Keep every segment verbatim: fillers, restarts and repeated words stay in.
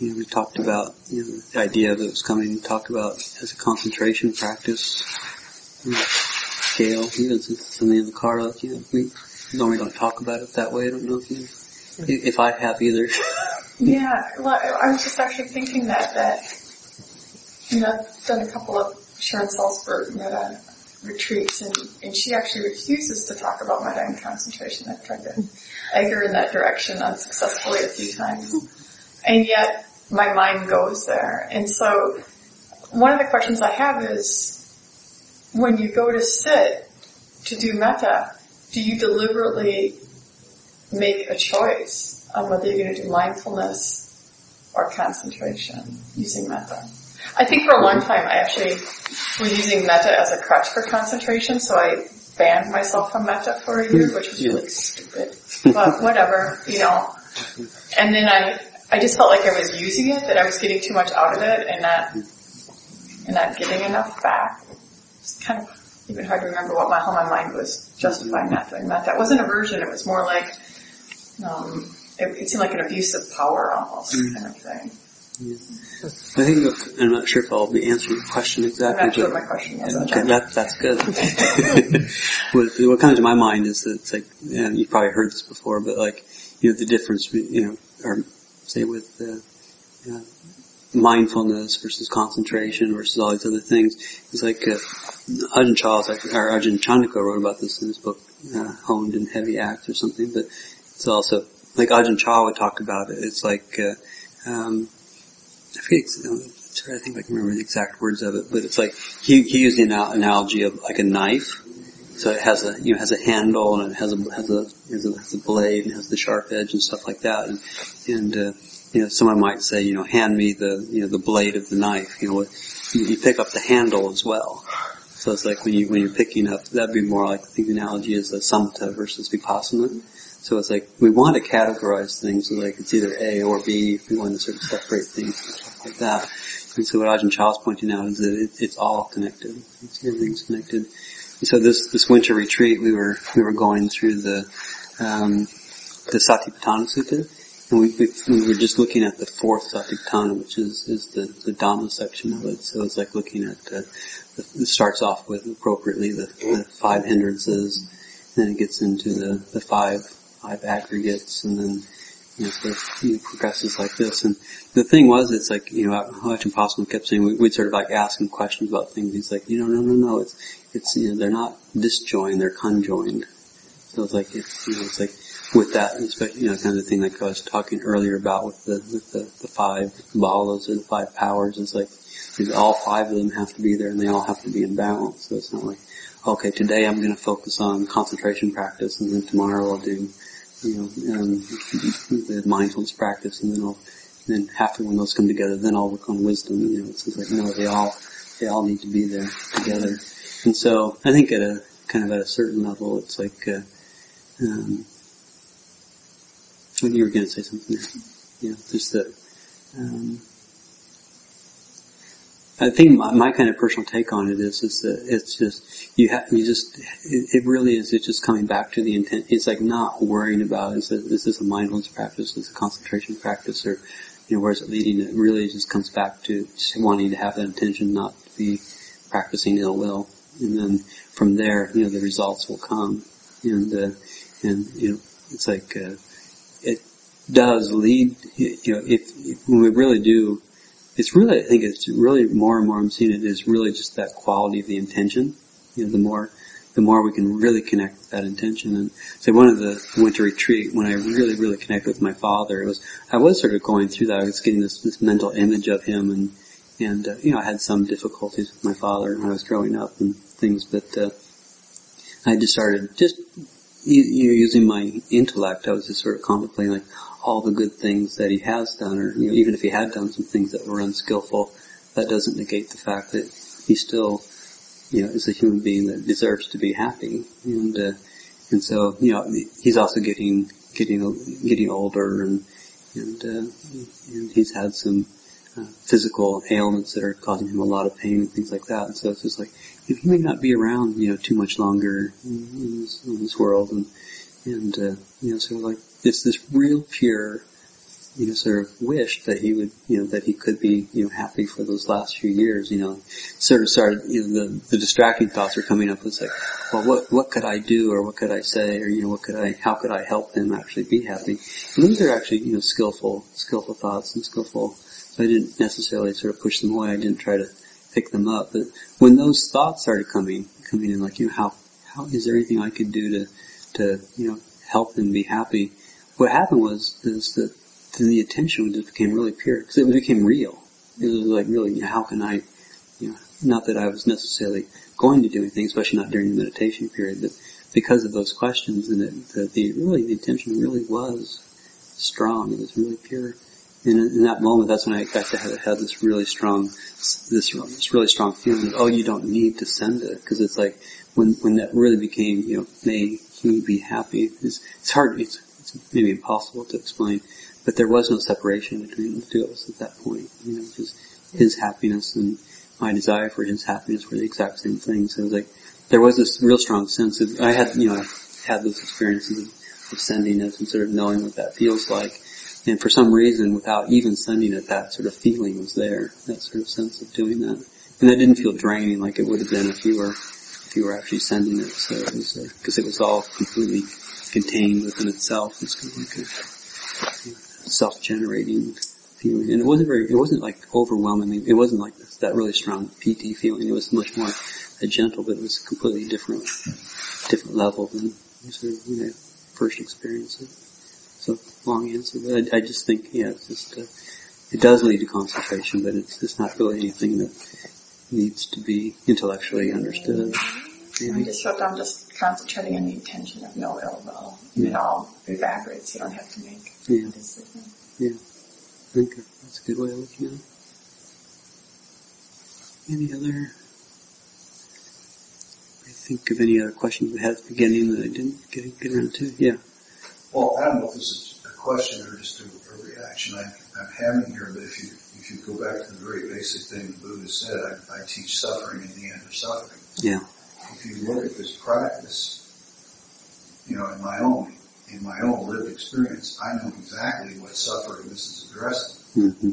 you know, we talked about, you know, the idea that was coming, we talked about as a concentration practice, you know, scale, even something in the car, like, you know, we normally don't talk about it that way. I don't know if you, if I have either. Yeah, well, I was just actually thinking that, that, you know, I've done a couple of Sharon Salzberg metta retreats, and, and she actually refuses to talk about metta and concentration. I've tried to egg her in that direction unsuccessfully a few times. And yet, my mind goes there. And so, one of the questions I have is, when you go to sit to do metta, do you deliberately make a choice on whether you're going to do mindfulness or concentration using metta? I think for a long time I actually was using metta as a crutch for concentration, so I banned myself from metta for a year, which was really stupid. But whatever, you know. And then I, I just felt like I was using it, that I was getting too much out of it and not, and not giving enough back. It's kind of even hard to remember what my, how my mind was justifying not doing metta. It wasn't aversion, it was more like, um, it, it seemed like an abuse of power almost, mm. kind of thing. Yeah. I think that, I'm not sure if I'll be answering your question exactly. I'm not sure what my question was. Okay, that, that's good. what, what comes to my mind is that it's like, and you've probably heard this before, but like, you know, the difference, you know, or say with uh, uh, mindfulness versus concentration versus all these other things, is like uh, Ajahn Chah, or Ajahn Chandika wrote about this in his book, uh, Honed in Heavy Acts or something, but it's also, like Ajahn Chah would talk about it, it's like, uh, um, I forget, I'm sorry, I think I can remember the exact words of it, but it's like, he, he used the anal- analogy of like a knife. So it has a, you know, has a handle and it has a, has a, has a, has a blade and has the sharp edge and stuff like that. And, and, uh, you know, someone might say, you know, hand me the, you know, the blade of the knife. You know, you, you pick up the handle as well. So it's like when you, when you're picking up, that'd be more like, I think the analogy is a samatha versus vipassana. So it's like, we want to categorize things, so like it's either A or B, if we want to sort of separate things and stuff like that. And so what Ajahn Chah's pointing out is that it, it's all connected. It's, everything's connected. And so this, this winter retreat, we were, we were going through the, um, the Satipatthana Sutta, and we, we, we were just looking at the fourth Satipatthana, which is, is the, the Dhamma section of it. So it's like looking at, uh, the, it starts off with appropriately the, the five hindrances, then it gets into the, the five, five aggregates, and then, you know, sort of, you know, progresses like this. And the thing was, it's like, you know, Ajahn Pasammo kept saying, we, we'd sort of like ask him questions about things. He's like, you know, no, no, no, it's, it's, you know, they're not disjoined, they're conjoined. So it's like, it's, you know, it's like, with that, especially, you know, kind of the thing like I was talking earlier about with the, with the, the five balas or the five powers, is like, all five of them have to be there and they all have to be in balance. So it's not like, okay, today I'm going to focus on concentration practice, and then tomorrow I'll do, you know, um, the mindfulness practice, and then I'll, and then after when those come together, then I'll work on wisdom. You know, it's just like, no, they all, they all need to be there together. And so, I think at a, kind of at a certain level, it's like, uh, um, when you were going to say something there, you know, just that, um, I think my, my kind of personal take on it is, is that it's just, you have, you just, it, it really is, it's just coming back to the intent. It's like not worrying about, is this, is this a mindfulness practice, is this a concentration practice, or, you know, where's it leading? It really just comes back to just wanting to have that intention, not to be practicing ill will. And then from there, you know, the results will come. And, uh, and, you know, it's like, uh, it does lead, you know, if, if when we really do, it's really, I think it's really more and more I'm seeing it is really just that quality of the intention. You know, the more, the more we can really connect with that intention. And so one of the winter retreat, when I really, really connected with my father, it was, I was sort of going through that. I was getting this, this mental image of him, and, and, uh, you know, I had some difficulties with my father when I was growing up and things, but, uh, I just started just, you know, using my intellect. I was just sort of contemplating like all the good things that he has done, or, you know, even if he had done some things that were unskillful, that doesn't negate the fact that he still, you know, is a human being that deserves to be happy. And, uh, and so, you know, he's also getting, getting, getting older, and, and, uh, and he's had some, uh, physical ailments that are causing him a lot of pain and things like that. And so it's just like, he may not be around, you know, too much longer in this, in this world, and, and, uh, you know, so like, it's this real pure you know, sort of wished that he would, you know, that he could be, you know, happy for those last few years, you know, sort of started, you know, the, the distracting thoughts were coming up. It's like, well, what, what could I do, or what could I say, or, you know, what could I, how could I help him actually be happy? And those are actually, you know, skillful, skillful thoughts and skillful, so I didn't necessarily sort of push them away. I didn't try to pick them up. But when those thoughts started coming, coming in, like, you know, how, how, is there anything I could do to, to, you know, help him be happy? What happened was, is that the attention just became really pure, because it became real. It was like, really, you know, how can I, you know, not that I was necessarily going to do anything, especially not during the meditation period, but because of those questions, and it, the, the really, the attention really was strong. It was really pure. And in, in that moment, that's when I got to have, had this really strong, this, this really strong feeling that, oh, you don't need to send it, because it's like, when, when that really became, you know, may he be happy, it's, it's hard, it's, it's maybe impossible to explain, but there was no separation between the two of us at that point. You know, just his happiness and my desire for his happiness were the exact same thing. So it was like, there was this real strong sense of, I had, you know, I had those experiences of, of sending it and sort of knowing what that feels like. And for some reason, without even sending it, that sort of feeling was there, that sort of sense of doing that. And that didn't feel draining like it would have been if you were, if you were actually sending it. So it was, uh, cause it was all completely contained within itself. It's kind of like a, you know, self-generating feeling, and it wasn't very, it wasn't like overwhelming, it wasn't like this, that really strong P T feeling, it was much more uh, gentle, but it was a completely different, different level than sort of, you know, first experience it. So, long answer, but I, I just think, yeah, it's just, uh, it does lead to concentration, but it's, it's not really anything that needs to be intellectually understood. I just wrote down just concentrating on the intention of no ill will. Yeah. It all evaporates. You don't have to make yeah. a decision. Yeah. I think that's a good way of looking at it. Any other, I think of any other questions we had at the beginning that I didn't get, get around to? Yeah. Well, I don't know if this is a question or just a, a reaction I, I'm having here, but if you if you go back to the very basic thing the Buddha said, I, I teach suffering in the end of suffering. Yeah. If you look at this practice, you know, in my own, in my own lived experience, I know exactly what suffering this is addressing. Mm-hmm.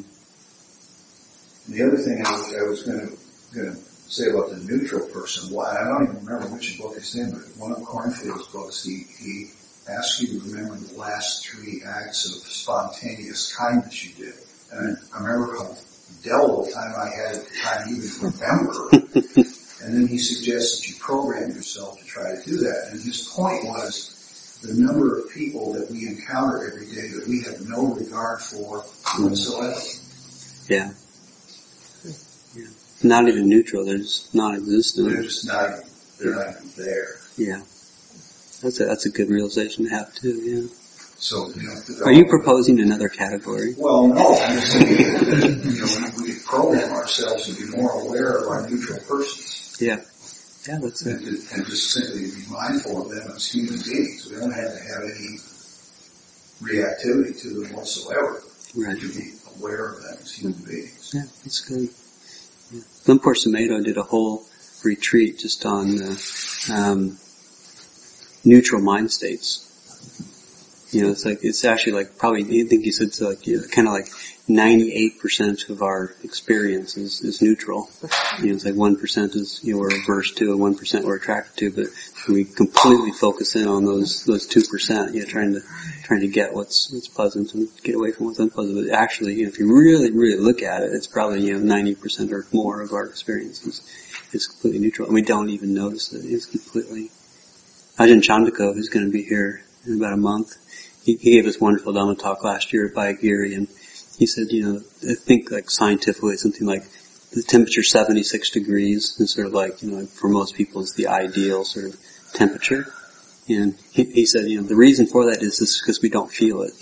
And the other thing I was, I was going to going to say about the neutral person, why I don't even remember which book it's in, but one of Cornfield's books, he he asks you to remember the last three acts of spontaneous kindness you did. And I, I remember how dull the time I had at the time even to remember. And then he suggests that you program yourself to try to do that. And his point was the number of people that we encounter every day that we have no regard for whatsoever. Yeah. Yeah. Not even neutral. They're just non-existent. They're just not, they're not even there. Yeah. That's a, that's a good realization to have too, yeah. So, you know, are you proposing another category? Well, no, I'm just saying that, you know, we program ourselves to be more aware of our neutral persons. Yeah. Yeah, that's it. And, and just simply be mindful of them as human beings. We don't have to have any reactivity to them whatsoever. Right. To be aware of them as human beings. Yeah, that's good. Yeah. Lumpur Sumedho did a whole retreat just on the, um, neutral mind states. You know, it's like, it's actually like probably, I think he said it's like, you know, kind of like ninety-eight percent of our experience is, is neutral. You know, it's like one percent is, you know, we're averse to and one percent we're attracted to, but we completely focus in on those, those two percent, you know, trying to, trying to get what's, what's pleasant and get away from what's unpleasant. But actually, you know, if you really, really look at it, it's probably, you know, ninety percent or more of our experience is, is completely neutral. And we don't even notice it. It's completely, Ajahn Chandako, who's going to be here in about a month, he, he gave this wonderful Dhamma talk last year at Bayagiri, and he said, you know, I think like scientifically something like the temperature seventy-six degrees is sort of like, you know, for most people is the ideal sort of temperature. And he, he said, you know, the reason for that is this because we don't feel it.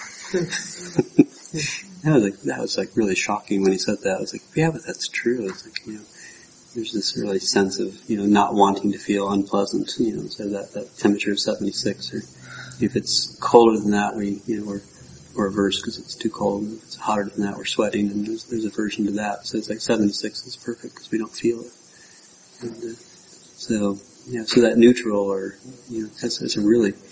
that was like, that was like really shocking when he said that. I was like, yeah, but that's true. It's like, you know, there's this really sense of, you know, not wanting to feel unpleasant, you know, so that, that temperature of seventy-six, or if it's colder than that, we, you know, we're, we're averse because it's too cold. If it's hotter than that, we're sweating, and there's, there's aversion to that. So it's like seventy-six is perfect because we don't feel it. And, uh, so, yeah, so that neutral, or, you know, that's, that's a really,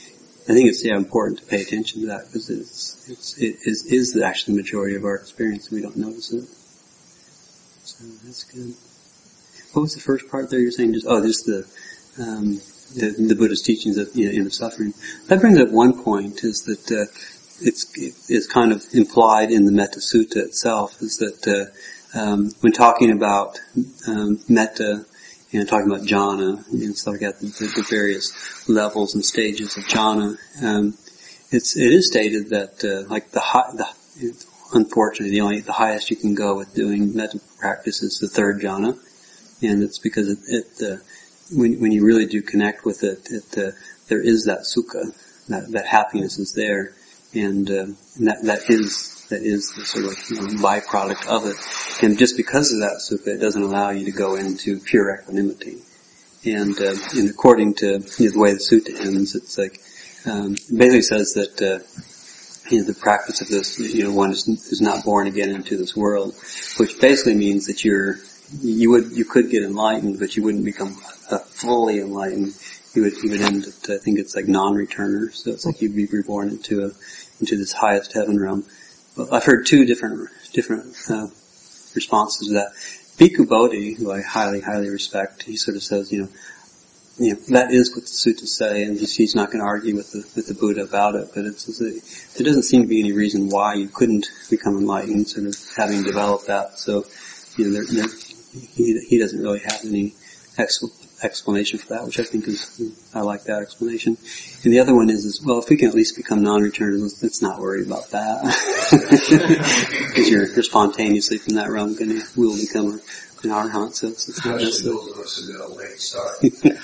I think it's yeah important to pay attention to that because it's it's it is is the actually the majority of our experience. We don't notice it. So that's good. What was the first part there? You're saying just oh, just the um, the, the Buddha's teachings of you know, end of suffering. That brings up one point: is that uh, it's it's kind of implied in the Metta Sutta itself. Is that uh, um, when talking about um, metta. You know, talking about jhana and stuff like that, the, the various levels and stages of jhana. Um, it's it is stated that uh, like the high, the unfortunately the only the highest you can go with doing metta practice is the third jhana, and it's because it, it uh, when when you really do connect with it, it uh, there is that sukha, that that happiness is there, and, uh, and that that is. That is the sort of you know, byproduct of it. And just because of that sukha, it doesn't allow you to go into pure equanimity. And, uh, and according to you know, the way the sutta ends, it's like, um, it basically says that, uh, you know, the practice of this, you know, one is, is not born again into this world, which basically means that you're, you would, you could get enlightened, but you wouldn't become uh, fully enlightened. You would, you would end at, I think it's like non-returner. So it's like you'd be reborn into a, into this highest heaven realm. I've heard two different different uh, responses to that. Bhikkhu Bodhi, who I highly, highly respect, he sort of says, you know, you know that is what the suttas say, and he's, he's not going to argue with the with the Buddha about it. But it's, it's a, there doesn't seem to be any reason why you couldn't become enlightened, sort of having developed that. So, you know, there, there, he he doesn't really have any expl- explanation for that, which I think is, I like that explanation. And the other one is, is well, if we can at least become non-returners, let's, let's not worry about that. Because you're, you're spontaneously from that realm going to, will become a, an arhat, so it's, it's not just those of us who got a late start.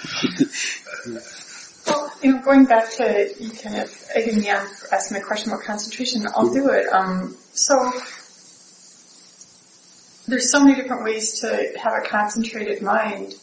Well, you know, going back to, you kind of, again, yeah, asked me a question about concentration, I'll do it. Um, so, there's so many different ways to have a concentrated mind.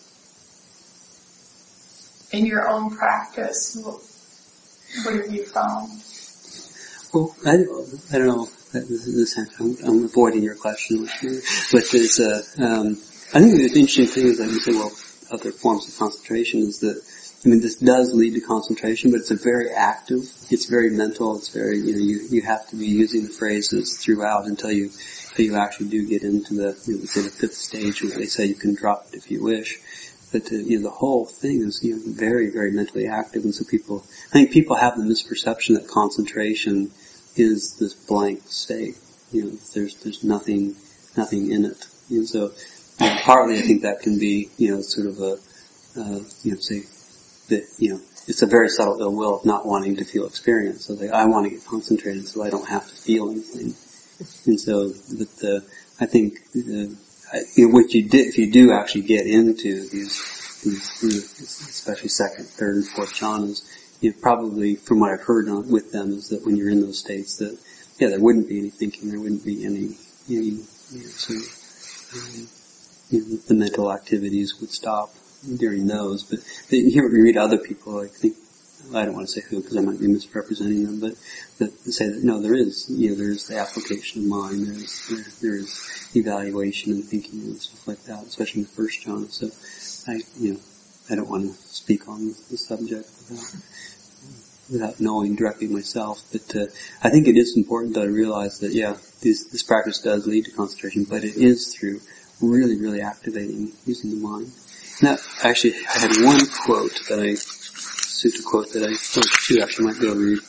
In your own practice, what, what have you found? Well, I, I don't know. This is, I'm, I'm avoiding your question, but there's a. Um, I think the interesting thing is that you say, well, other forms of concentration is that. I mean, this does lead to concentration, but it's a very active. It's very mental. It's very, you know, you you have to be using the phrases throughout until you until you actually do get into the, you know, say the fifth stage where they say you can drop it if you wish. But uh, you know, the whole thing is you know very, very mentally active, and so people, I think people have the misperception that concentration is this blank state. You know, there's there's nothing, nothing in it. And so, you know, partly I think that can be, you know, sort of a, uh, you know, say that you know it's a very subtle ill will of not wanting to feel experience. So they, I want to get concentrated so I don't have to feel anything. And so, that the I think. Uh, You know, what you did, if you do actually get into these, these, especially second, third, and fourth jhanas, you know, probably, from what I've heard on, with them, is that when you're in those states, that yeah, there wouldn't be any thinking, there wouldn't be any, any, you know, sort of, um, you know, the mental activities would stop during those. But you hear, you read other people, I think, I don't want to say who because I might be misrepresenting them, but that say that no, there is, you know, there's the application of mind, there's there, there's evaluation and thinking and stuff like that, especially in the first jhana. So I, you know, I don't want to speak on the subject without without knowing directly myself, but uh, I think it is important that I realize that yeah, this this practice does lead to concentration, but it is through really, really activating using the mind. Now, actually, I had one quote that I. Sutta quote that I thought you actually might be able to read.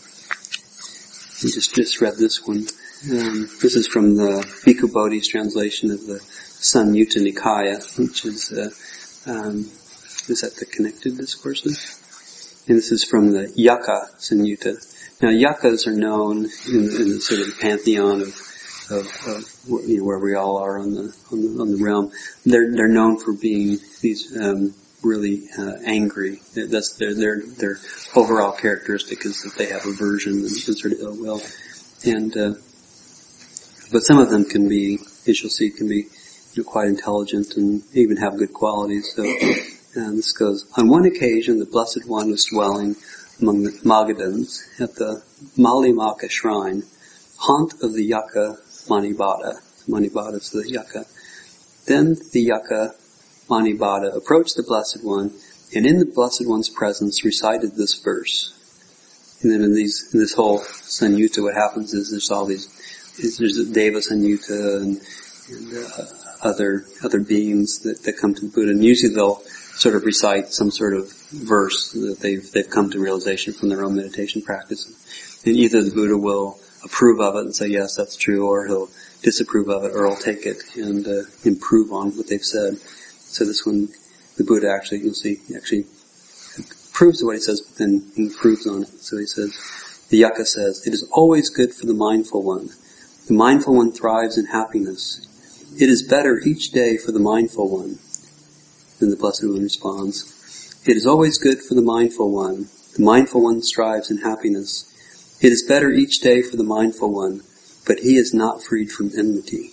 I just, just read this one. Um, this is from the Bhikkhu Bodhi's translation of the Samyutta Nikaya, which is, uh, um, is that the connected discourses? And this is from the Yaka Samyutta. Now, yakas are known in, in the sort of pantheon of, of, of you know, where we all are on the, on the, on the realm. They're, they're known for being these, um, really uh, angry. That's their their their overall characteristic is that they have aversion and sort of ill will. And uh, but some of them can be, as you'll see, can be you know, quite intelligent and even have good qualities. So um, this goes: on one occasion, the Blessed One was dwelling among the Magadhans at the Malimaka shrine, haunt of the Yaka Manibhata. Manibhata is the Yaka. Then the Yaka Manibhata approached the Blessed One, and in the Blessed One's presence recited this verse. and then in these, in this whole Sanyutta, what happens is there's all these, is there's Deva Sanyutta and, and uh, other other beings that, that come to the Buddha, and usually they'll sort of recite some sort of verse that they've they've come to realization from their own meditation practice, and either the Buddha will approve of it and say yes, that's true, or he'll disapprove of it, or he'll take it and uh, improve on what they've said. So this one, the Buddha actually, you'll see, actually proves what he says, but then improves on it. So he says, the Yucca says, "It is always good for the mindful one. The mindful one thrives in happiness. It is better each day for the mindful one." Then the Blessed One responds, "It is always good for the mindful one. The mindful one strives in happiness. It is better each day for the mindful one, but he is not freed from enmity."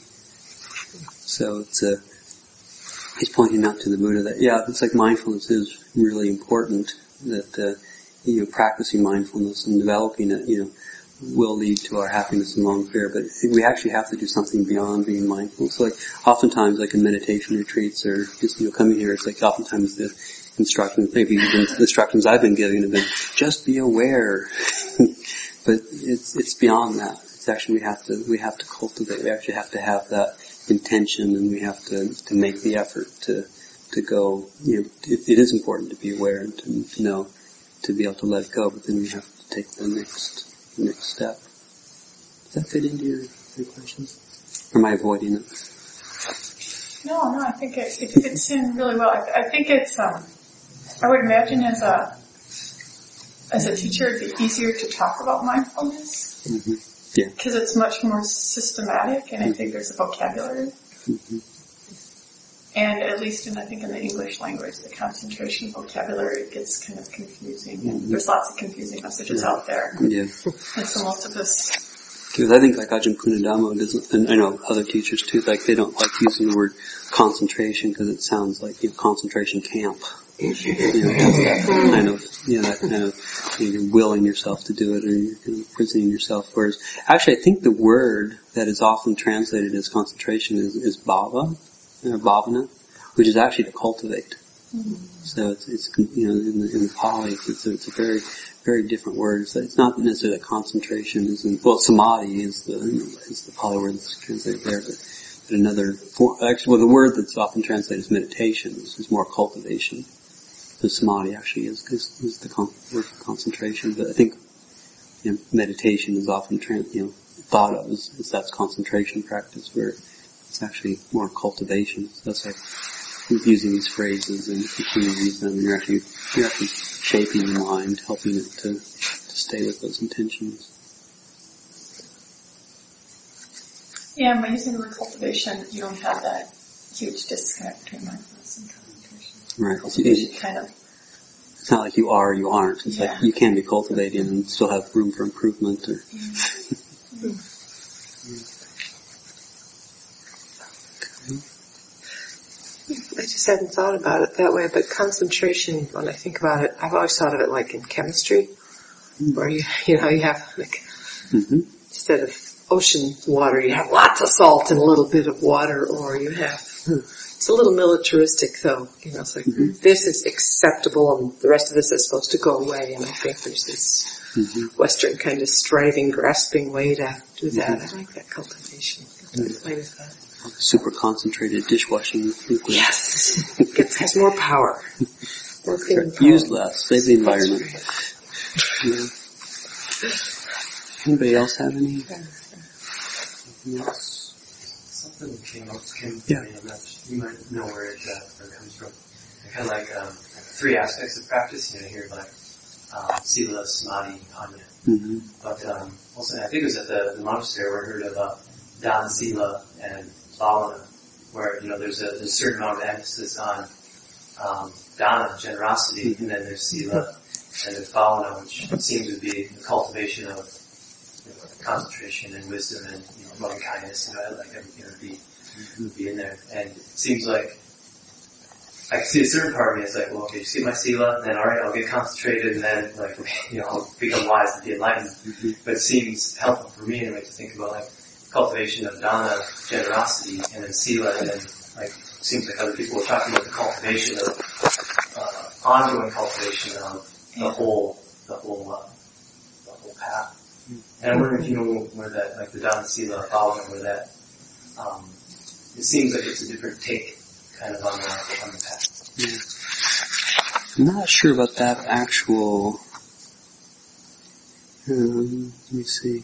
So it's a, he's pointing out to the Buddha that, yeah, it's like mindfulness is really important, that, uh, you know, practicing mindfulness and developing it, you know, will lead to our happiness and long fear, but we actually have to do something beyond being mindful. So like, oftentimes, like in meditation retreats or just, you know, coming here, it's like oftentimes the instructions, maybe even the instructions I've been giving have been, just be aware. But it's, it's beyond that. It's actually, we have to, we have to cultivate, we actually have to have that intention, and we have to, to make the effort to, to go, you know, it, it is important to be aware and to, to know, to be able to let go, but then we have to take the next next step. Does that fit into your, your questions? Or am I avoiding it? No, no, I think it, it fits in really well. I, I think it's, um, I would imagine as a, as a teacher it'd be easier to talk about mindfulness. Mm-hmm. Yeah. Because it's much more systematic, and I think there's a vocabulary. Mm-hmm. And at least in, I think in the English language, the concentration vocabulary gets kind of confusing. And Mm-hmm. there's lots of confusing messages Yeah. out there. Yeah. And so most of us... Because I think like Ajahn Punadhammo doesn't, and I know other teachers too, like they don't like using the word concentration because it sounds like, you know, concentration camp. You know, that's that kind of, you know, that kind of, you know, you're willing yourself to do it, or you're kind of prisoning yourself. Whereas, actually I think the word that is often translated as concentration is, is bhava, or bhavana, which is actually to cultivate. Mm-hmm. So it's, it's, you know, in the, in the Pali, it's a, it's a very, very different word. So it's not necessarily that concentration is in, well, samadhi is the, is the Pali word that's translated there, but, but another form, actually, well, the word that's often translated as meditation is, is more cultivation. So samadhi actually is, is, is the con- word for concentration, but I think, you know, meditation is often, trans, you know, thought of as, as that's concentration practice, where it's actually more cultivation. So that's like using these phrases and continuing to use them. You're actually you're actually shaping the mind, helping it to, to stay with those intentions. Yeah, and by using the word cultivation, you don't have that huge disconnect between mindfulness and concentration. Right. Cultivation kind of. It's not like you are or you aren't. It's Yeah. like you can be cultivating and still have room for improvement. Or Mm-hmm. I just hadn't thought about it that way, but concentration, when I think about it, I've always thought of it like in chemistry, where you, you know, you have like, mm-hmm. instead of ocean water, you have lots of salt and a little bit of water, or you have, it's a little militaristic though, you know, it's like, mm-hmm. this is acceptable and the rest of this is supposed to go away, and I think there's this Mm-hmm. Western kind of striving, grasping way to do that. Mm-hmm. I like that cultivation. I play with that. Super concentrated dishwashing liquid. Yes. It gets, has more power. More clean power. Use less. Save the environment. Yeah. Anybody else have any? Anything else? Something came up, came Yeah. to me, I'm not, you might know where it, uh, where it comes from. I kind of like, um, three aspects of practice, you know, here like, um, Sila, Samadhi, Panya. Mm-hmm. But, um, also, I think it was at the, the monastery where I heard about Dana Sila and Bhavana, where, you know, there's a, there's a certain amount of emphasis on, um, Dana, generosity, and then there's Sila, and then Bhavana, which seems to be the cultivation of, you know, concentration and wisdom and, you know, loving kindness, you know, like everything would be, would be in there. And it seems like, I can see a certain part of me is like, well, okay, just get my sila, then alright, I'll get concentrated, and then, like, you know, I'll become wise and be enlightened. Mm-hmm. But it seems helpful for me anyway to think about, like, cultivation of dana, generosity, and then sila, and then, like, it seems like other people were talking about the cultivation of, uh, ongoing cultivation of the whole, the whole, uh, path. And I wonder if you know where that, like the Dana Sila following, where that, um, it seems like it's a different take kind of on the, on the path. Yeah. I'm not sure about that actual, um, let me see.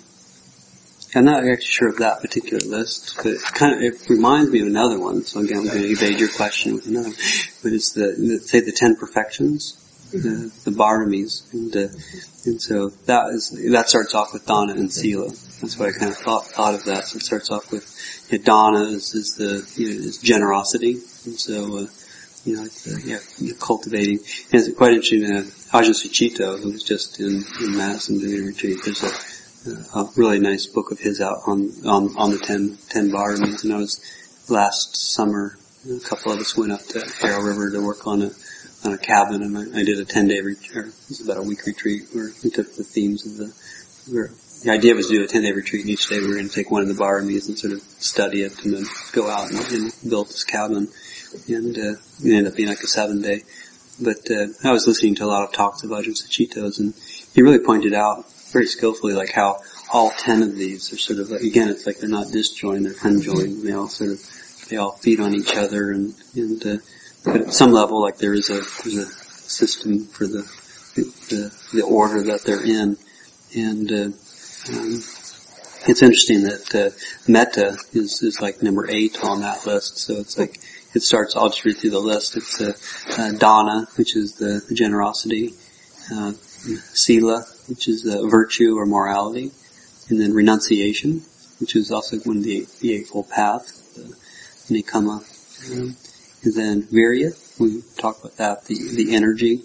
I'm not actually sure of that particular list, but it kind of, it reminds me of another one, so again I'm going to evade your question with another one. But it's the, the say the ten perfections, the, the Baramis, and, uh, and so that is, that starts off with Dana and Sila. That's why I kind of thought, thought of that. So it starts off with, you know, Dana is, is the, you know, is generosity, and so, uh, you know, it's, uh, yeah, you're cultivating. And it's quite interesting, uh, Ajahn Sucitto, who was just in, in Madison doing a retreat, there's a, a really nice book of his out on, on, on the ten, ten Baramis. And I was, last summer, a couple of us went up to Arrow River to work on a, on a cabin, and I, I did a ten day retreat, or it was about a week retreat, where we took the themes of the, where the idea was to do a ten day retreat, and each day we were going to take one of the Baramis and sort of study it, and then go out and, and build this cabin. And, uh, it ended up being like a seven day. But, uh, I was listening to a lot of talks of Ajahn Sucitto's, and he really pointed out very skillfully like how all ten of these are sort of, like, again, it's like they're not disjoined, they're conjoined. They all sort of, they all feed on each other, and, and, uh, but at some level, like there is a, there's a system for the, the, the order that they're in. And, uh, um, it's interesting that, uh, metta is, is like number eight on that list. So it's like, it starts, I'll just read through the list. It's, uh, uh Dana, which is the, the generosity, uh, Sila, which is the virtue or morality, and then renunciation, which is also one of the, the Eightfold Path, the Nikama, um, and then Virya, we talked about that, the, the energy,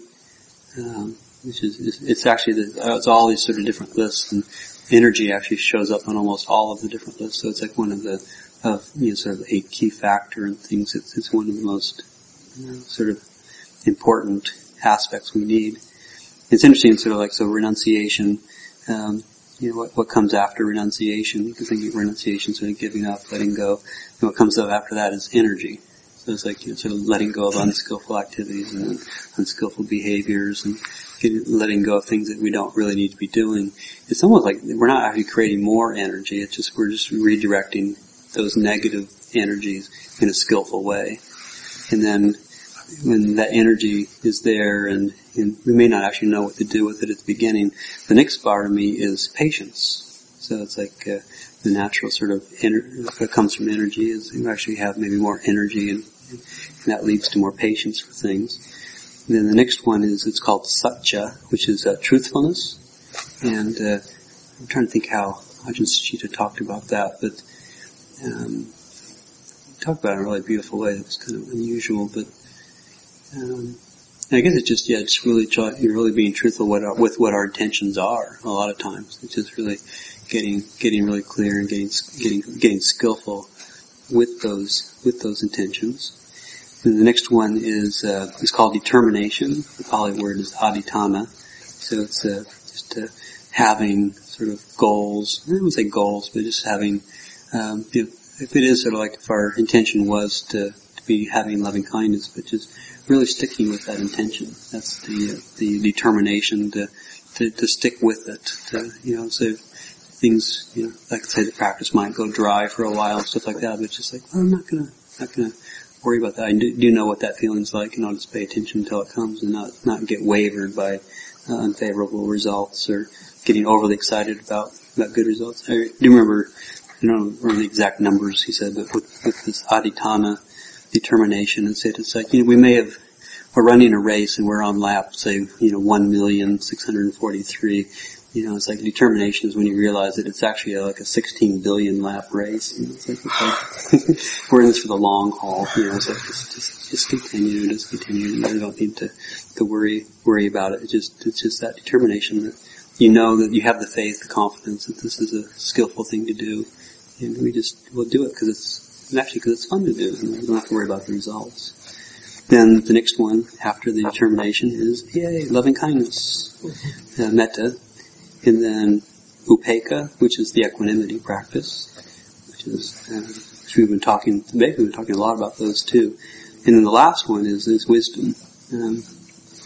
um, which is, it's actually, the, it's all these sort of different lists, and energy actually shows up on almost all of the different lists, so it's like one of the, of, you know, sort of eight key factor and things, it's, it's one of the most, you know, sort of important aspects we need. It's interesting, sort of like, so renunciation, um, you know, what, what comes after renunciation, because I think renunciation is sort of giving up, letting go, and what comes up after that is energy. So it's like, you know, sort of letting go of unskillful activities and unskillful behaviors, and getting, letting go of things that we don't really need to be doing. It's almost like we're not actually creating more energy, it's just, we're just redirecting those negative energies in a skillful way. And then, when that energy is there, and, and we may not actually know what to do with it at the beginning, the next Barami is patience. So it's like uh, the natural sort of ener- that comes from energy is you actually have maybe more energy, and, and that leads to more patience for things. And then the next one is, it's called Satya, which is uh, truthfulness. And uh, I'm trying to think how Ajahn Sucitto talked about that, but um, he talked about it in a really beautiful way. It was kind of unusual, but Um, I guess it's just, yeah, it's really, try, you're really being truthful with, our, with what our intentions are a lot of times. It's just really getting, getting really clear and getting, getting, getting skillful with those, with those intentions. And the next one is, uh, is called determination. The Pali word is adhitthana. So it's, uh, just, uh, having sort of goals. I wouldn't say goals, but just having, um, you know, if it is sort of like if our intention was to, to be having loving kindness, but just really sticking with that intention. That's the uh, the determination to, to to stick with it. To, you know, so things, you know, like I say, the practice might go dry for a while and stuff like that. But it's just like, well, I'm not gonna not gonna worry about that. I do, do know what that feeling's like, and I'll just pay attention until it comes, and not not get wavered by uh, unfavorable results or getting overly excited about about good results. I do remember, I don't remember the exact numbers he said, but with, with this adhitthana determination, and said it's like, you know, we may have, we're running a race and we're on lap, say, you know, one million six hundred forty-three. You know, it's like determination is when you realize that it's actually a, like a sixteen billion lap race. You know, it's like, it's like we're in this for the long haul. You know, it's like just, just, just continue, just continue. You don't need to, to worry, worry about it. It's just, it's just that determination that you know that you have the faith, the confidence that this is a skillful thing to do, and we just will do it because it's. And actually, because it's fun to do, and you don't have to worry about the results. Then the next one, after the determination, is, yay, loving kindness, uh, metta, and then upekkha, which is the equanimity practice, which is, uh, which we've been talking, today we've been talking a lot about those too. And then the last one is, is wisdom. Um,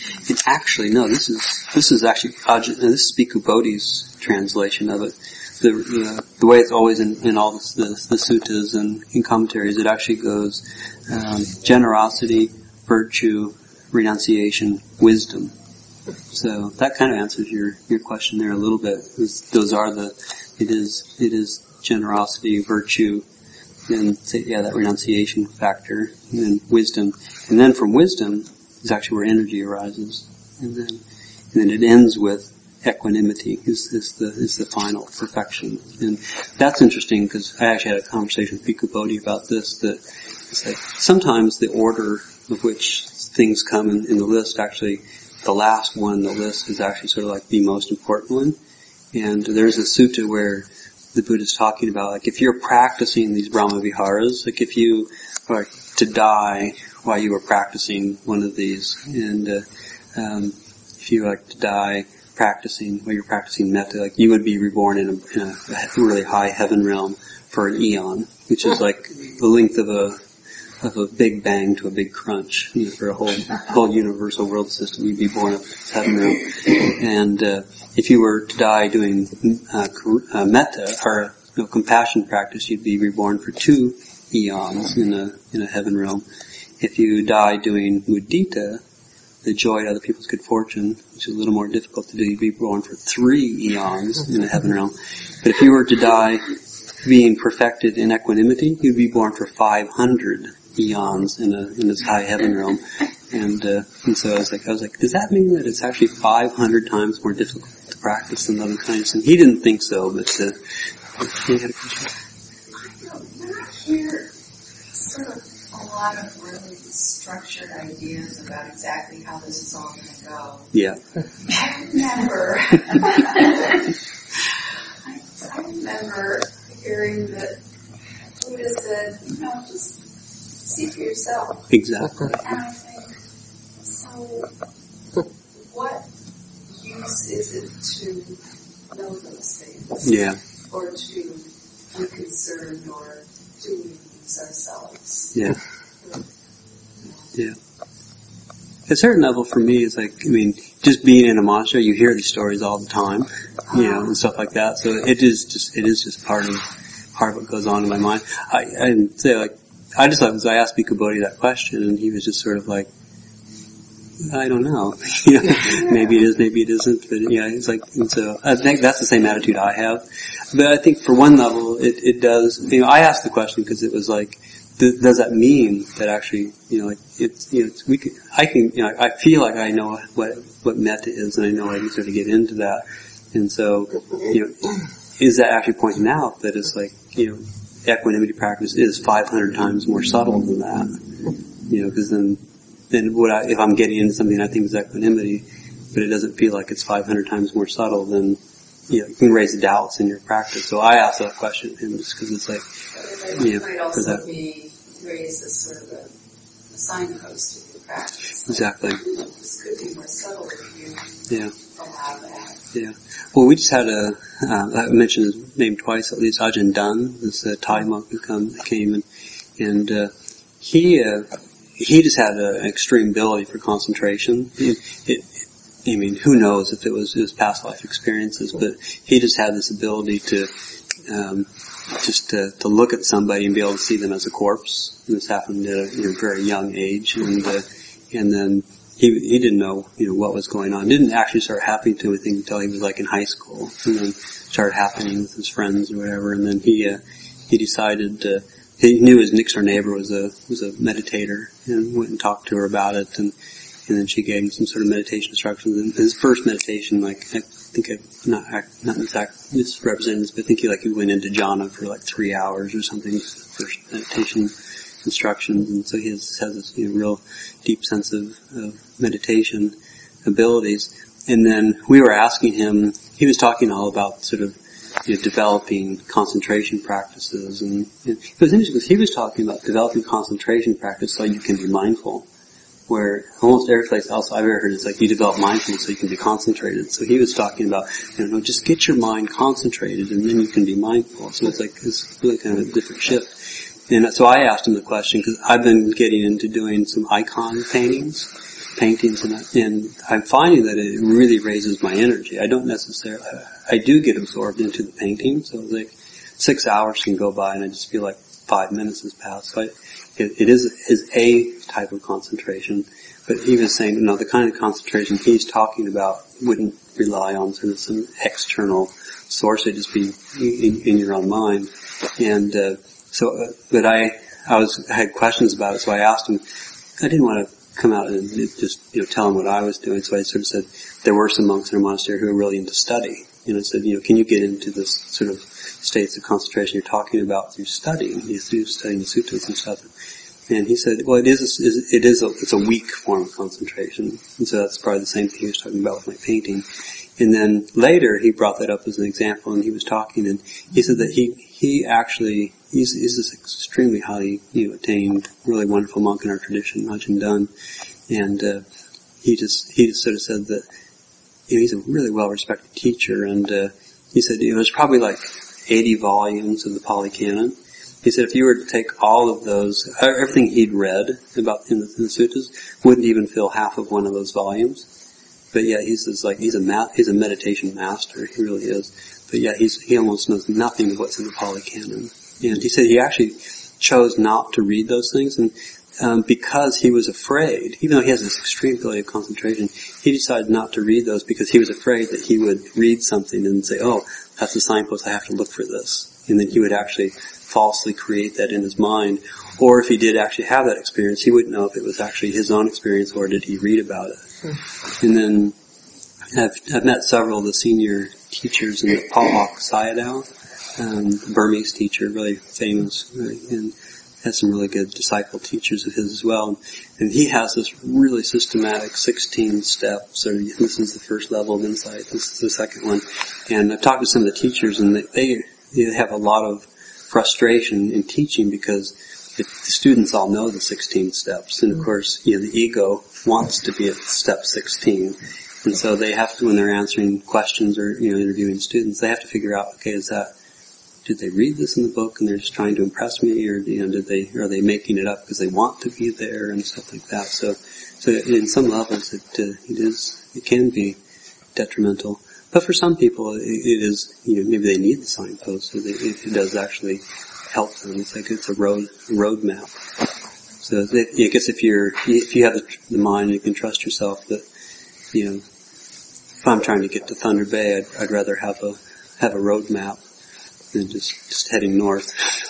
And actually, no, this is this is actually Ajahn, this is Bhikkhu Bodhi's translation of it. The the, the way it's always in, in all the, the, the suttas and in commentaries, it actually goes um, generosity, virtue, renunciation, wisdom. So that kind of answers your, your question there a little bit. Those are the it is it is generosity, virtue, and yeah, that renunciation factor, and then wisdom, and then from wisdom is actually where energy arises, and then and then it ends with equanimity is, is the is the final perfection. And that's interesting because I actually had a conversation with Bhikkhu Bodhi about this, that it's like sometimes the order of which things come in, in the list, actually the last one in the list is actually sort of like the most important one. And there's a sutta where the Buddha's talking about, like, if you're practicing these Brahma Viharas, like if you are to die while you were practicing one of these, and uh, um, if you like to die practicing, while you're practicing metta, like you would be reborn in a, in a really high heaven realm for an eon, which is like the length of a of a big bang to a big crunch, you know, for a whole whole universal world system. You'd be born in heaven realm, and uh, if you were to die doing uh, uh, metta or you know, compassion practice, you'd be reborn for two eons in a in a heaven realm. If you die doing mudita, the joy at other people's good fortune, which is a little more difficult to do, you'd be born for three eons in a heaven realm. But if you were to die being perfected in equanimity, you'd be born for five hundred eons in a in this high heaven realm. And uh, and so I was like, I was like, does that mean that it's actually five hundred times more difficult to practice than other kinds? And he didn't think so, but uh, he had a question. When I hear sort of a lot of really structured ideas about exactly how this is all going to go, Yeah. I remember, I, I remember hearing that Buddha said, you know, just see for yourself. Exactly. And I think, so what use is it to know those things? Yeah. Or to be concerned or doing these ourselves? Yeah. Yeah. At a certain level for me, it's like, I mean, just being in a monastery, you hear these stories all the time, you know, and stuff like that. So it is just, it is just part of, part of what goes on in my mind. I, I didn't say like, I just thought, because I asked Bhikkhu Bodhi that question, and he was just sort of like, I don't know. You know, maybe it is, maybe it isn't. But yeah, it's like, and so I think that's the same attitude I have. But I think for one level, it, it does. You know, I asked the question because it was like, th- does that mean that actually, you know, like it's, you know, it's, we can, I can, you know, I feel like I know what what metta is, and I know I can sort of get into that. And so, you know, is that actually pointing out that it's like, you know, equanimity practice is five hundred times more subtle than that, you know, because then, then what I, if I'm getting into something I think is equanimity, but it doesn't feel like it's five hundred times more subtle, then, you know, you can raise doubts in your practice. So I asked that question of him just because it's like, But it you know, might also that, be raised as sort of a, a signpost of your practice. exactly, This could be more subtle if you yeah. allow that. Yeah. Well, we just had a, uh, I mentioned his name twice at least, Ajahn Dunn, this uh, Thai monk who come, came and, and, uh, he, uh, he just had a, an extreme ability for concentration. It, it, I mean, who knows if it was his past life experiences, but he just had this ability to, um, just to, to look at somebody and be able to see them as a corpse. And this happened at a you know, very young age, and, uh, and then, He he didn't know, you know, what was going on. It didn't actually start happening to him until he was like in high school, and then started happening with his friends or whatever. And then he uh, he decided uh, he knew his next door neighbor was a was a meditator, and went and talked to her about it. And and then she gave him some sort of meditation instructions. And his first meditation, like I think I not not exact misrepresenting this, but I think he like he went into jhana for like three hours or something. First meditation instructions, and so he has, has this you know, real deep sense of, of meditation abilities. And then we were asking him, he was talking all about sort of you know, developing concentration practices, and, and it was interesting because he was talking about developing concentration practice so you can be mindful, where almost every place else I've ever heard is like you develop mindfulness so you can be concentrated. So he was talking about, you know, just get your mind concentrated and then you can be mindful. So it's like, it's really kind of a different shift. And so I asked him the question because I've been getting into doing some icon paintings, paintings, and, I, and I'm finding that it really raises my energy. I don't necessarily, I do get absorbed into the painting, so like six hours can go by and I just feel like five minutes has passed. So I, it, it is, is a type of concentration, but he was saying, you know, the kind of concentration he's talking about wouldn't rely on sort of some external source. It'd just be in, in your own mind. And, uh, so, uh, but I, I was, I had questions about it, so I asked him, I didn't want to come out and just, you know, tell him what I was doing, so I sort of said, there were some monks in our monastery who were really into study. You know, I said, you know, can you get into this sort of states of concentration you're talking about through studying, through studying the suttas and stuff? And he said, well, it is, a, it is a, it's a weak form of concentration. And so that's probably the same thing he was talking about with my painting. And then later he brought that up as an example, and he was talking, and he said that he, he actually, he's, he's this extremely highly, you know, attained, really wonderful monk in our tradition, Ajahn Dun. And, uh, he just, he just sort of said that, you know, he's a really well-respected teacher, and, uh, he said, you know, there's probably like eighty volumes of the Pali Canon. He said if you were to take all of those, everything he'd read about in the, in the suttas wouldn't even fill half of one of those volumes. But yeah, he's just like, he's a ma- he's a meditation master, he really is. But yeah, he's, he almost knows nothing of what's in the Pali Canon. And he said he actually chose not to read those things, and um, because he was afraid, even though he has this extreme ability of concentration, he decided not to read those because he was afraid that he would read something and say, oh, that's a signpost, I have to look for this. And then he would actually falsely create that in his mind. Or if he did actually have that experience, he wouldn't know if it was actually his own experience or did he read about it. Hmm. And then I've, I've met several of the senior teachers in the Pawak Sayadaw, um, Burmese teacher, really famous, right? And has some really good disciple teachers of his as well. And he has this really systematic sixteen steps, or this is the first level of insight, this is the second one. And I've talked to some of the teachers, and they, they have a lot of frustration in teaching because the, the students all know the sixteen steps. And of course, you know, the ego wants to be at step sixteen. And so they have to, when they're answering questions or, you know, interviewing students, they have to figure out, okay, is that, did they read this in the book and they're just trying to impress me, or, you know, did they, are they making it up because they want to be there and stuff like that? So, so in some levels it, uh, it is, it can be detrimental. But for some people it, it is, you know, maybe they need the signpost, so they, it, it does actually help them. It's like, it's a road, road map. So they, I guess if you're, if you have the, the mind, you can trust yourself that, you know, if I'm trying to get to Thunder Bay, I'd, I'd rather have a, have a road map than just, just heading north.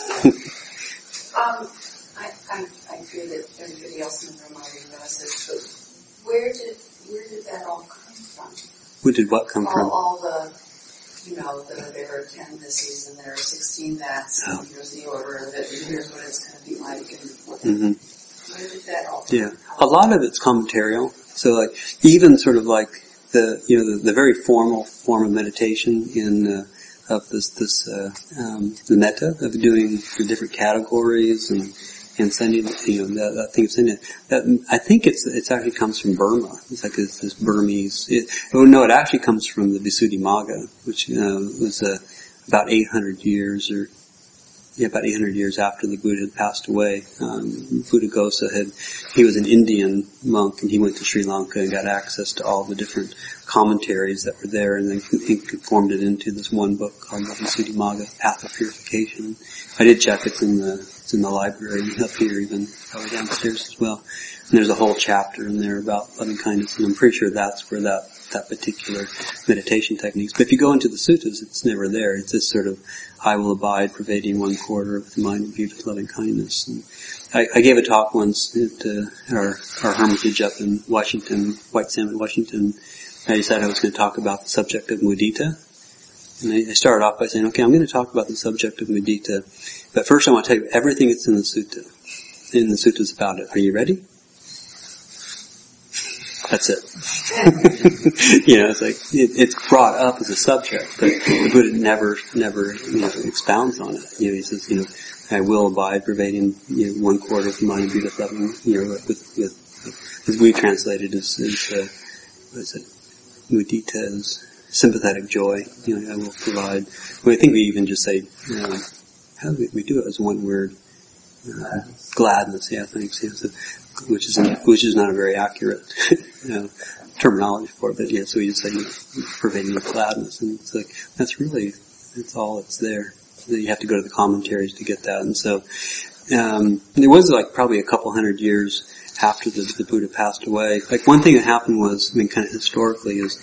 um, I, I, I fear that everybody else in the room already knows this, but where did, where did that all come from? Where did what come all, from? All the, you know, the, there are ten thises and there are sixteen that's, oh. and here's the order of it, and here's what it's going to be like, and what, mm-hmm. where did that all come Yeah. from? A lot of it's commentarial. So like, even sort of like the, you know, the, the very formal form of meditation in, uh, of this, this, uh, um, the metta, of doing the different categories and, and sending, you know, that, that thing of sending, that, I think it's, it actually comes from Burma. It's like this, this Burmese, it, oh no, it actually comes from the Visuddhimagga, which, uh, was, uh, about eight hundred years or, yeah, about eight hundred years after the Buddha had passed away. Um, Buddhaghosa had, he was an Indian monk and he went to Sri Lanka and got access to all the different commentaries that were there, and then he formed it into this one book called the Visuddhimagga, Path of Purification. I did check, it's in the, it's in the library up here, even probably downstairs as well. And there's a whole chapter in there about loving kindness, and I'm pretty sure that's where that, that particular meditation techniques. But if you go into the suttas, it's never there. It's this sort of, I will abide, pervading one quarter of the mind and beauty of loving kindness. And I, I gave a talk once at uh, our, our hermitage up in Washington, White Salmon, Washington. I decided I was going to talk about the subject of mudita. And I, I started off by saying, okay, I'm going to talk about the subject of mudita. But first I want to tell you everything that's in the sutta, in the suttas about it. Are you ready? That's it. You know, it's like, it, it's brought up as a subject, but the Buddha never, never, you know, expounds on it. You know, he says, you know, I will abide, pervading, you know, one quarter of the mind, beauty of loving, you know, with, with, as we translated as, as, uh, what is it? Mudita is sympathetic joy. You know, I will provide. Well, I think we even just say, um, how do we, we do it as one word? uh, gladness. Yeah, thanks. Yeah, so, which is which is not a very accurate you know, terminology for it, but yeah, so you say pervading with gladness, and it's like that's really that's all that's there. You have to go to the commentaries to get that, and so um, it was like probably a couple hundred years after the, the Buddha passed away. Like one thing that happened was, I mean, kind of historically, is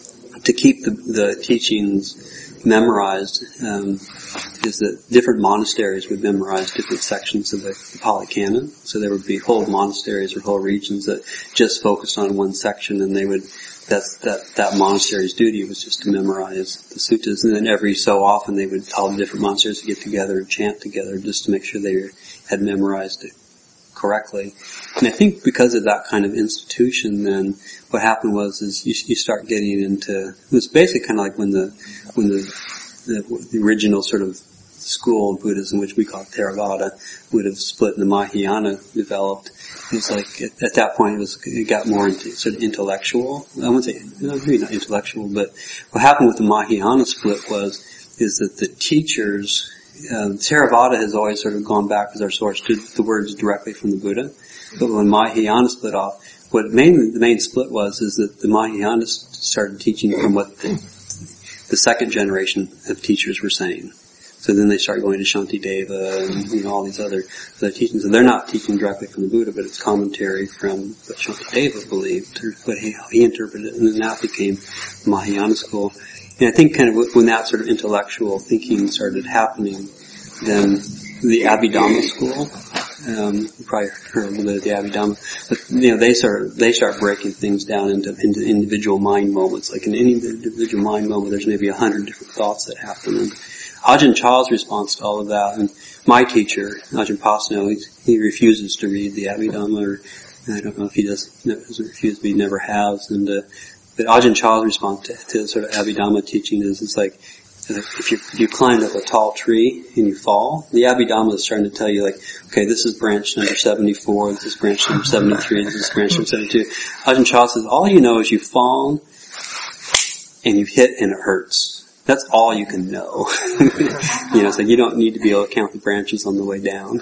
to keep the, the teachings memorized. Um, is that different monasteries would memorize different sections of the, the Pali Canon. So there would be whole monasteries or whole regions that just focused on one section, and they would, that's, that, that monastery's duty was just to memorize the suttas. And then every so often they would, all the different monasteries would get together and chant together just to make sure they had memorized it correctly. And I think because of that kind of institution, then what happened was, is you, you start getting into, it was basically kind of like when the, when the, the, the original sort of school of Buddhism, which we call Theravada, would have split and the Mahayana developed. It was like, at, at that point it was, it got more into sort of intellectual. I wouldn't say, no, maybe not intellectual, but what happened with the Mahayana split was, is that the teachers, um, Theravada has always sort of gone back as our source to the words directly from the Buddha. But when Mahayana split off, what mainly, the main split was, is that the Mahayanists started teaching from what the, the second generation of teachers were saying. So then they start going to Shantideva and, you know, all these other, other teachings. And they're not teaching directly from the Buddha, but it's commentary from what Shantideva believed, or what he, how he interpreted it. And then that became the Mahayana school. And I think kind of when that sort of intellectual thinking started happening, then the Abhidhamma school, um, you probably heard a little bit of the Abhidhamma, but, you know, they start, they start breaking things down into, into individual mind moments. Like in any individual mind moment, there's maybe a hundred different thoughts that happen. And Ajahn Chah's response to all of that, and my teacher, Ajahn Pasno, he, he refuses to read the Abhidhamma, or I don't know if he does, doesn't refuse, but he never has. And uh, but Ajahn Chah's response to, to sort of Abhidhamma teaching is, it's like, if you, if you climb up a tall tree and you fall, the Abhidhamma is starting to tell you, like, okay, this is branch number seventy-four, this is branch number seventy-three, this is branch number seventy-two. Ajahn Chah says, all you know is you fall and you hit and it hurts. That's all you can know. You know, so you don't need to be able to count the branches on the way down.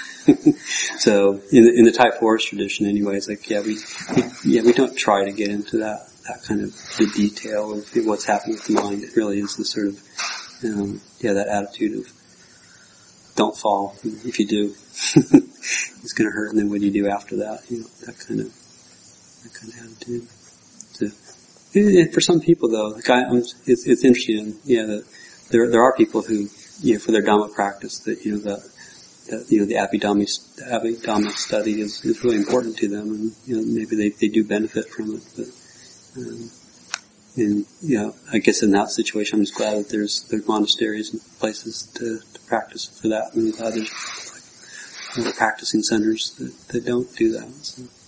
So, in the, in the Thai forest tradition anyway, it's like, yeah, we, we, yeah, we don't try to get into that, that kind of the detail of what's happening with the mind. It really is the sort of, um, yeah, that attitude of, don't fall. If you do, it's gonna hurt, and then what do you do after that? You know, that kind of, that kind of attitude. So, and for some people, though, like I, it's, it's interesting. Yeah, that there there are people who, you know, for their Dhamma practice, that you know that, that you know the Abhidhamma the Abhidhamma study is, is really important to them, and you know maybe they they do benefit from it. But um, and you know, I guess in that situation, I'm just glad that there's there's monasteries and places to, to practice for that, and I'm glad there's like, practicing centers that, that don't do that. So.